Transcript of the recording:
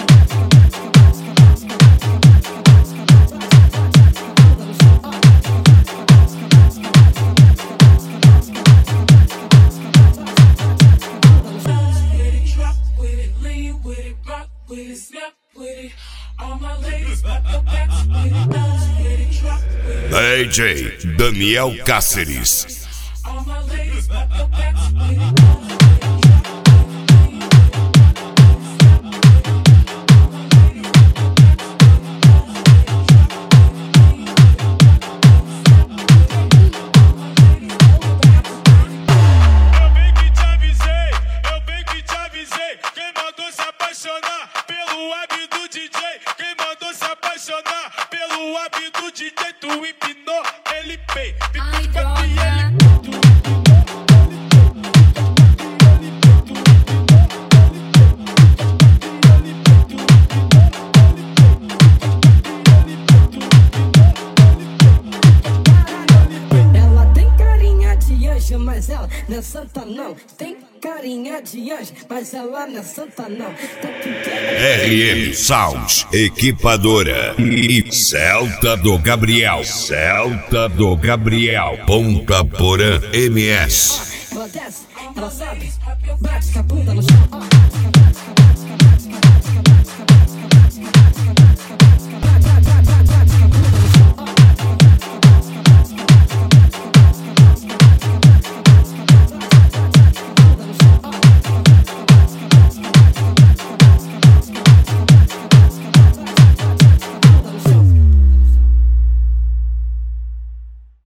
With it, snap with it. All my ladies pop your backs with it. Bounce with it, drop with it. DJ Daniel Cáceres. All my ladies pop your backs with it. Pelo hábito do DJ, tu empinou, ele pei. Ai, droga. Ela tem carinha de anjo, mas ela não é santa não. Tem carinha de anjo, mas ela não é santa não. Tem que ver. RM Sounds, equipadora e Celta do Gabriel. Celta do Gabriel. Ponta Porã MS. Ela desce, ela sobe, bate com a bunda no chão.